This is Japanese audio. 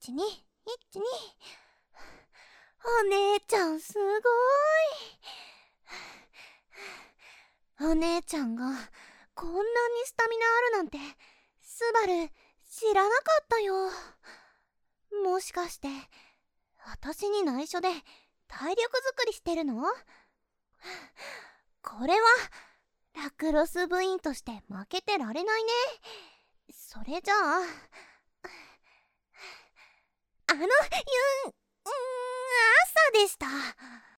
1、2、1、2。お姉ちゃんすごい。お姉ちゃんがこんなにスタミナあるなんてスバル知らなかったよ。もしかして私に内緒で体力作りしてるの？これはラクロス部員として負けてられないね。それじゃあユン、朝でした。